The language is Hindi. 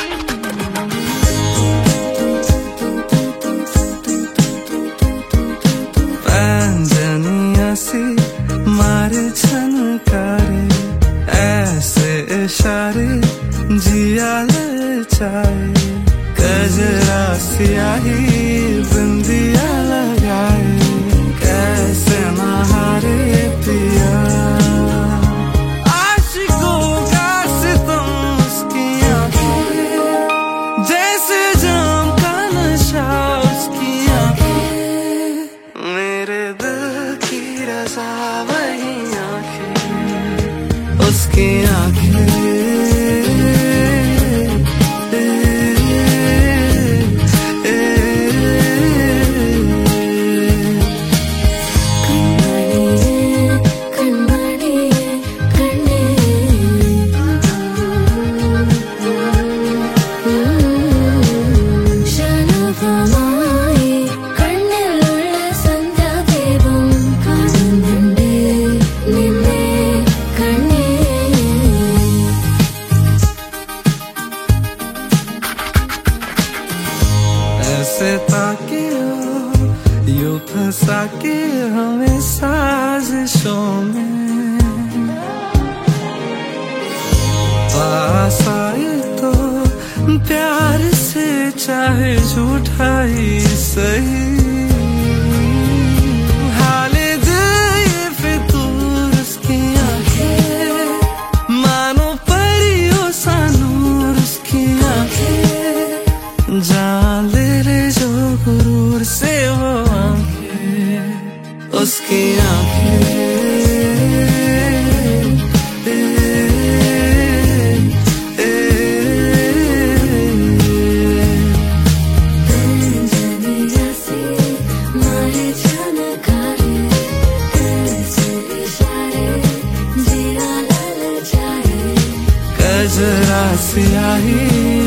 सी मारे छनकारे ऐसे इशारे जिया ललचाए, कजरा सियाही बिंदिया लगाए, कैसे नहारे पिया आशिकों का सितम उसकी आंखें, जैसे जाम का नशा उसकी आंखें, मेरे दिल की रज़ा वही आंखें उसकी आंखें। ऐसे ताके यूं फंसा के हमें साजिशों में, पास आए तो प्यार से चाहे झूठा ही सही, हाले दिल ये फितूर उसकी आंखें, मानो परियों सा नूर उसकी आंखें, जान ले जो गुरूर से वो आंखें उसकी आंखें। कजरा सियाही